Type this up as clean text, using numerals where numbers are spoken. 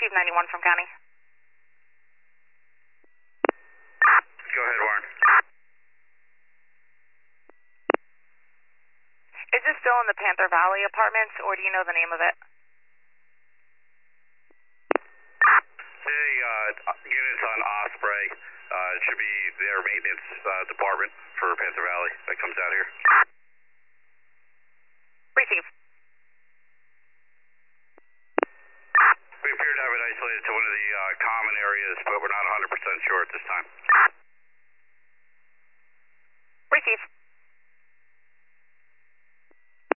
received 91 from County. Go ahead, Warren. Is this still in the Panther Valley apartments, or do you know the name of it? The units on Osprey. It should be their maintenance department for Panther Valley that comes out here. Receive. We appear to have it isolated to one of the common areas, but we're not 100% sure at this time.